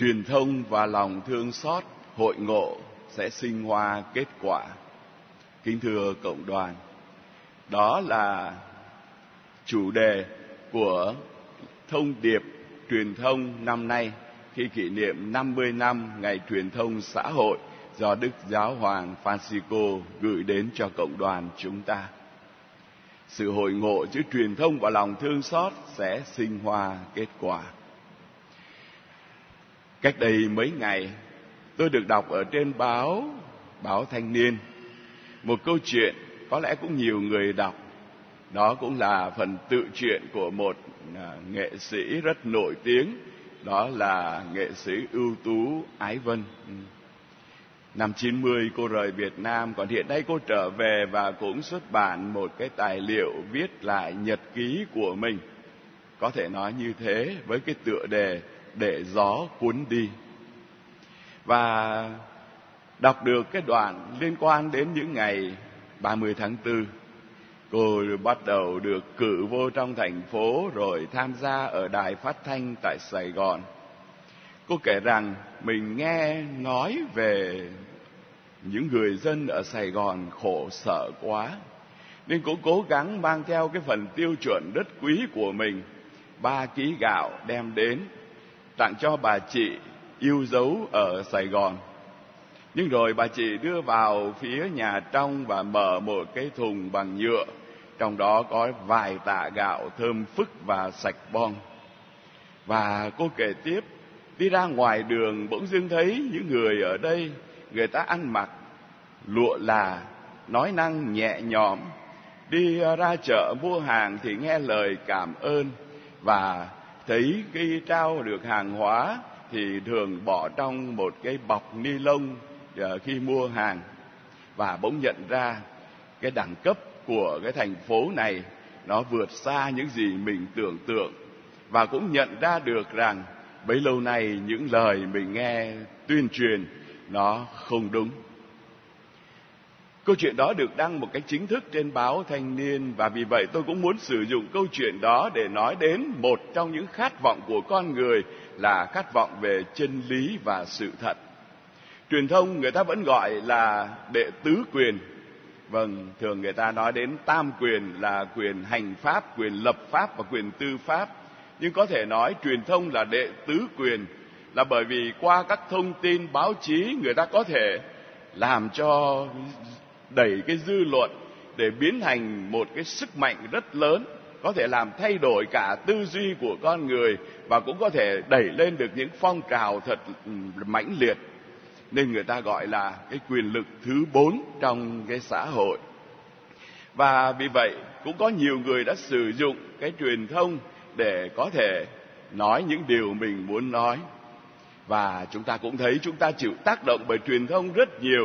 Truyền thông và lòng thương xót hội ngộ sẽ sinh hoa kết quả. Kính thưa cộng đoàn, đó là chủ đề của thông điệp truyền thông năm nay khi kỷ niệm 50 năm ngày truyền thông xã hội do Đức Giáo hoàng Francisco gửi đến cho cộng đoàn chúng ta. Sự hội ngộ giữa truyền thông và lòng thương xót sẽ sinh hoa kết quả. Cách đây mấy ngày, tôi được đọc ở trên báo Thanh Niên một câu chuyện có lẽ cũng nhiều người đọc. Đó cũng là phần tự truyện của một nghệ sĩ rất nổi tiếng, đó là nghệ sĩ ưu tú Ái Vân. Năm 90 cô rời Việt Nam, còn hiện nay cô trở về và cũng xuất bản một cái tài liệu viết lại nhật ký của mình. Có thể nói như thế với cái tựa đề Để gió cuốn đi. Và đọc được cái đoạn liên quan đến những ngày 30 tháng 4, cô bắt đầu được cử vô trong thành phố rồi tham gia ở đài phát thanh tại Sài Gòn. Cô kể rằng mình nghe nói về những người dân ở Sài Gòn khổ sở quá, nên cô cố gắng mang theo cái phần tiêu chuẩn rất quý của mình, 3 ký gạo đem đến tặng cho bà chị yêu dấu ở Sài Gòn. Nhưng rồi bà chị đưa vào phía nhà trong và mở một cái thùng bằng nhựa, trong đó có vài tạ gạo thơm phức và sạch bon. Và cô kể tiếp, đi ra ngoài đường bỗng dưng thấy những người ở đây, người ta ăn mặc lụa là, nói năng nhẹ nhõm, đi ra chợ mua hàng thì nghe lời cảm ơn, và thấy khi trao được hàng hóa thì thường bỏ trong một cái bọc ni lông khi mua hàng. Và bỗng nhận ra cái đẳng cấp của cái thành phố này nó vượt xa những gì mình tưởng tượng, và cũng nhận ra được rằng bấy lâu nay những lời mình nghe tuyên truyền nó không đúng. Câu chuyện đó được đăng một cách chính thức trên báo Thanh Niên, và vì vậy tôi cũng muốn sử dụng câu chuyện đó để nói đến một trong những khát vọng của con người là khát vọng về chân lý và sự thật. Truyền thông người ta vẫn gọi là đệ tứ quyền. Vâng, thường người ta nói đến tam quyền là quyền hành pháp, quyền lập pháp và quyền tư pháp. Nhưng có thể nói truyền thông là đệ tứ quyền là bởi vì qua các thông tin báo chí người ta có thể làm cho đẩy cái dư luận để biến thành một cái sức mạnh rất lớn, có thể làm thay đổi cả tư duy của con người và cũng có thể đẩy lên được những phong trào thật mãnh liệt. Nên người ta gọi là cái quyền lực thứ 4 trong cái xã hội. Và vì vậy cũng có nhiều người đã sử dụng cái truyền thông để có thể nói những điều mình muốn nói. Và chúng ta cũng thấy chúng ta chịu tác động bởi truyền thông rất nhiều.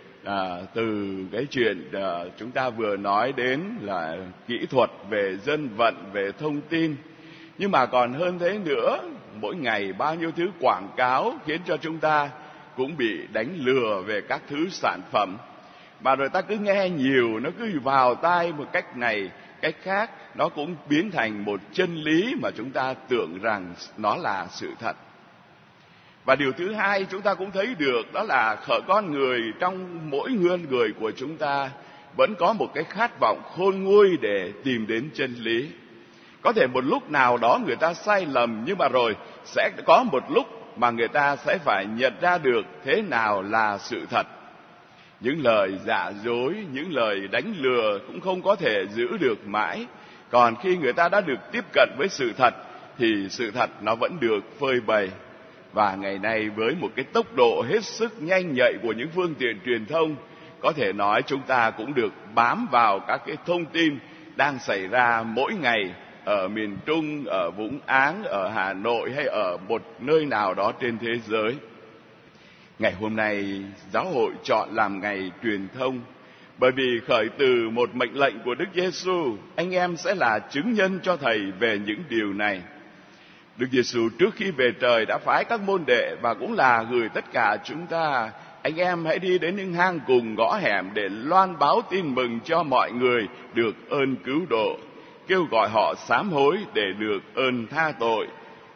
Từ cái chuyện chúng ta vừa nói đến là kỹ thuật, về dân vận, về thông tin. Nhưng mà còn hơn thế nữa, mỗi ngày bao nhiêu thứ quảng cáo khiến cho chúng ta cũng bị đánh lừa về các thứ sản phẩm. Mà rồi ta cứ nghe nhiều, nó cứ vào tai một cách này, cách khác, nó cũng biến thành một chân lý mà chúng ta tưởng rằng nó là sự thật. Và điều thứ hai chúng ta cũng thấy được đó là con người, trong mỗi người của chúng ta vẫn có một cái khát vọng khôn nguôi để tìm đến chân lý. Có thể một lúc nào đó người ta sai lầm, nhưng mà rồi sẽ có một lúc mà người ta sẽ phải nhận ra được thế nào là sự thật. Những lời giả dối, những lời đánh lừa cũng không có thể giữ được mãi. Còn khi người ta đã được tiếp cận với sự thật thì sự thật nó vẫn được phơi bày. Và ngày nay với một cái tốc độ hết sức nhanh nhạy của những phương tiện truyền thông, có thể nói chúng ta cũng được bám vào các cái thông tin đang xảy ra mỗi ngày ở miền Trung, ở Vũng Áng, ở Hà Nội hay ở một nơi nào đó trên thế giới. Ngày hôm nay giáo hội chọn làm ngày truyền thông bởi vì khởi từ một mệnh lệnh của Đức Giêsu, anh em sẽ là chứng nhân cho thầy về những điều này. Đức Giêsu trước khi về trời đã phái các môn đệ và cũng là gửi tất cả chúng ta: anh em hãy đi đến những hang cùng ngõ hẻm để loan báo tin mừng cho mọi người được ơn cứu độ, kêu gọi họ sám hối để được ơn tha tội.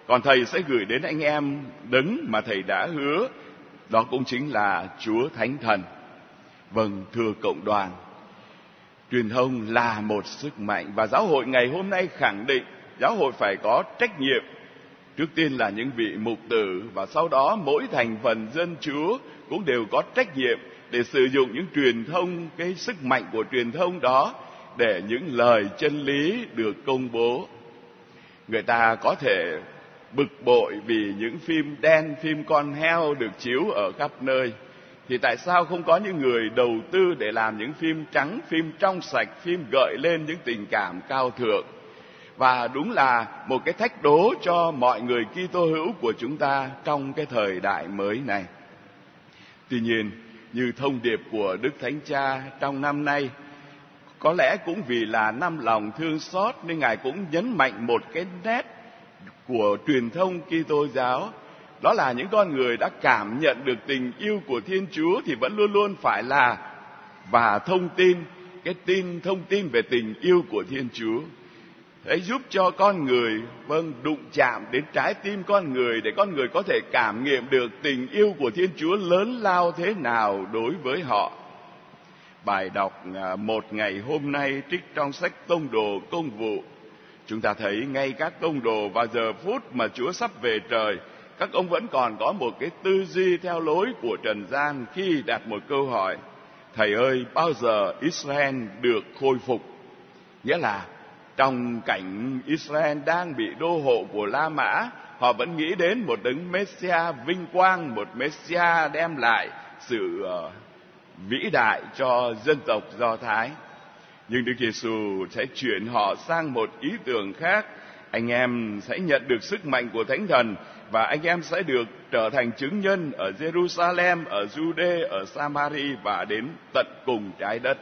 Còn Thầy sẽ gửi đến anh em đấng mà Thầy đã hứa, đó cũng chính là Chúa Thánh Thần. Vâng, thưa cộng đoàn, truyền thông là một sức mạnh, và giáo hội ngày hôm nay khẳng định giáo hội phải có trách nhiệm. Trước tiên là những vị mục tử, và sau đó mỗi thành phần dân Chúa cũng đều có trách nhiệm để sử dụng những truyền thông, cái sức mạnh của truyền thông đó, để những lời chân lý được công bố. Người ta có thể bực bội vì những phim đen, phim con heo được chiếu ở khắp nơi, thì tại sao không có những người đầu tư để làm những phim trắng, phim trong sạch, phim gợi lên những tình cảm cao thượng? Và đúng là một cái thách đố cho mọi người Kitô hữu của chúng ta trong cái thời đại mới này. Tuy nhiên, như thông điệp của Đức Thánh Cha trong năm nay, có lẽ cũng vì là năm lòng thương xót nên Ngài cũng nhấn mạnh một cái nét của truyền thông Kitô giáo. Đó là những con người đã cảm nhận được tình yêu của Thiên Chúa thì vẫn luôn luôn phải là và thông tin thông tin về tình yêu của Thiên Chúa. Hãy giúp cho con người đụng chạm đến trái tim con người, để con người có thể cảm nghiệm được tình yêu của Thiên Chúa lớn lao thế nào đối với họ. Bài đọc một ngày hôm nay trích trong sách Tông Đồ Công vụ. Chúng ta thấy ngay các tông đồ vào giờ phút mà Chúa sắp về trời, các ông vẫn còn có một cái tư duy theo lối của trần gian khi đặt một câu hỏi: Thầy ơi, bao giờ Israel được khôi phục? Nghĩa là trong cảnh Israel đang bị đô hộ của La Mã, họ vẫn nghĩ đến một đấng Messiah vinh quang, một Messiah đem lại sự vĩ đại cho dân tộc Do Thái. Nhưng Đức Giêsu sẽ chuyển họ sang một ý tưởng khác. Anh em sẽ nhận được sức mạnh của Thánh Thần, và anh em sẽ được trở thành chứng nhân ở Jerusalem, ở Jude, ở Samari và đến tận cùng trái đất.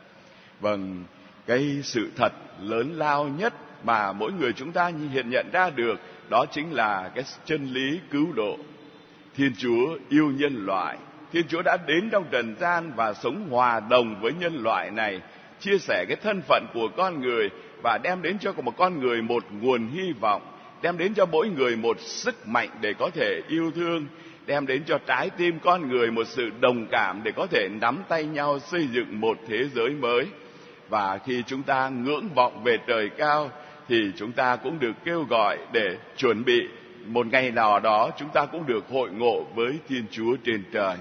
Vâng, cái sự thật lớn lao nhất mà mỗi người chúng ta hiện nhận ra được, đó chính là cái chân lý cứu độ. Thiên Chúa yêu nhân loại. Thiên Chúa đã đến trong trần gian và sống hòa đồng với nhân loại này, chia sẻ cái thân phận của con người và đem đến cho một con người một nguồn hy vọng, đem đến cho mỗi người một sức mạnh để có thể yêu thương, đem đến cho trái tim con người một sự đồng cảm để có thể nắm tay nhau xây dựng một thế giới mới. Và khi chúng ta ngưỡng vọng về trời cao thì chúng ta cũng được kêu gọi để chuẩn bị một ngày nào đó chúng ta cũng được hội ngộ với Thiên Chúa trên trời.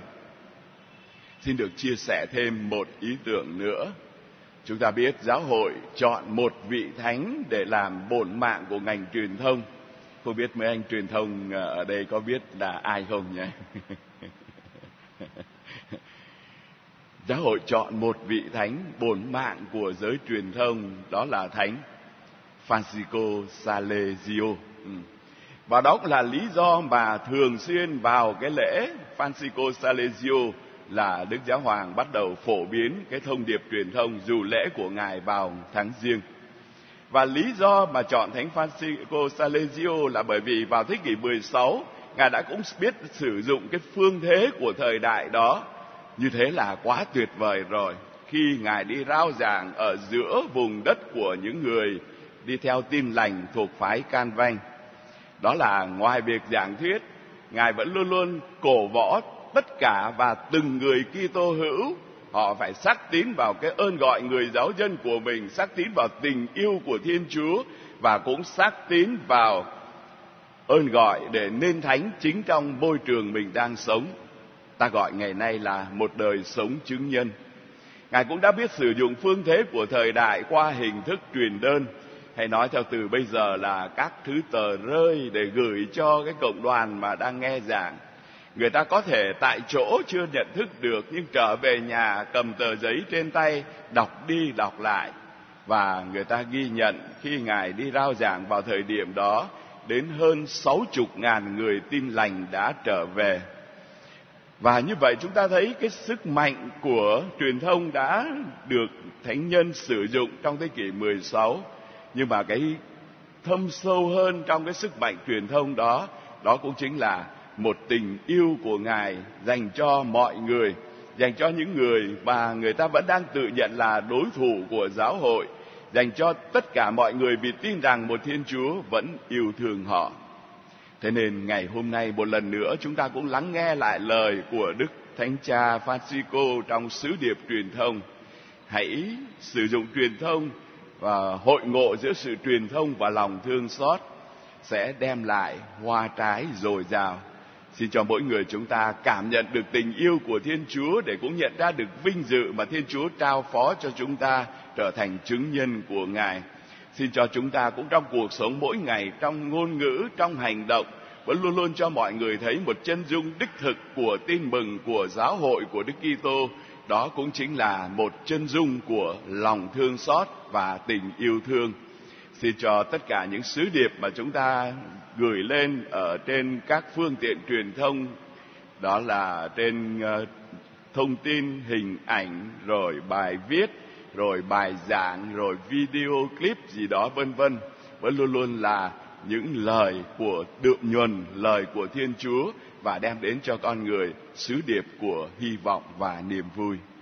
Xin được chia sẻ thêm một ý tưởng nữa. Chúng ta biết giáo hội chọn một vị thánh để làm bổn mạng của ngành truyền thông. Không biết mấy anh truyền thông ở đây có biết là ai không nhé? Giáo hội chọn một vị thánh bổn mạng của giới truyền thông, đó là Thánh Francisco Salesio. Và đó cũng là lý do mà thường xuyên vào cái lễ Francisco Salesio là Đức Giáo Hoàng bắt đầu phổ biến cái thông điệp truyền thông dù lễ của Ngài vào tháng Giêng. Và lý do mà chọn Thánh Francisco Salesio là bởi vì vào thế kỷ 16, Ngài đã cũng biết sử dụng cái phương thế của thời đại đó. Như thế là quá tuyệt vời rồi. Khi Ngài đi rao giảng ở giữa vùng đất của những người đi theo Tin Lành thuộc phái Can Vanh, đó là ngoài việc giảng thuyết, Ngài vẫn luôn luôn cổ võ tất cả và từng người Kitô hữu họ phải xác tín vào cái ơn gọi người giáo dân của mình, xác tín vào tình yêu của Thiên Chúa và cũng xác tín vào ơn gọi để nên thánh chính trong môi trường mình đang sống. Ta gọi ngày nay là một đời sống chứng nhân. Ngài cũng đã biết sử dụng phương thế của thời đại qua hình thức truyền đơn, hay nói theo từ bây giờ là các thứ tờ rơi để gửi cho cái cộng đoàn mà đang nghe giảng. Người ta có thể tại chỗ chưa nhận thức được, nhưng trở về nhà cầm tờ giấy trên tay, đọc đi đọc lại. Và người ta ghi nhận khi Ngài đi rao giảng vào thời điểm đó, đến hơn 60.000 người Tin Lành đã trở về. Và như vậy chúng ta thấy cái sức mạnh của truyền thông đã được thánh nhân sử dụng trong thế kỷ 16. Nhưng mà cái thâm sâu hơn trong cái sức mạnh truyền thông đó, đó cũng chính là một tình yêu của Ngài dành cho mọi người, dành cho những người mà người ta vẫn đang tự nhận là đối thủ của giáo hội, dành cho tất cả mọi người vì tin rằng một Thiên Chúa vẫn yêu thương họ. Thế nên ngày hôm nay một lần nữa chúng ta cũng lắng nghe lại lời của Đức Thánh Cha Francisco trong sứ điệp truyền thông. Hãy sử dụng truyền thông và hội ngộ giữa sự truyền thông và lòng thương xót sẽ đem lại hoa trái dồi dào. Xin cho mỗi người chúng ta cảm nhận được tình yêu của Thiên Chúa để cũng nhận ra được vinh dự mà Thiên Chúa trao phó cho chúng ta trở thành chứng nhân của Ngài. Xin cho chúng ta cũng trong cuộc sống mỗi ngày, trong ngôn ngữ, trong hành động, vẫn luôn luôn cho mọi người thấy một chân dung đích thực của tin mừng, của giáo hội của Đức Kitô. Đó cũng chính là một chân dung của lòng thương xót và tình yêu thương. Xin cho tất cả những sứ điệp mà chúng ta gửi lên ở trên các phương tiện truyền thông, đó là trên thông tin, hình ảnh, rồi bài viết, rồi bài giảng, rồi video clip gì đó vân vân, vẫn luôn luôn là những lời của đượm nhuần, lời của Thiên Chúa và đem đến cho con người sứ điệp của hy vọng và niềm vui.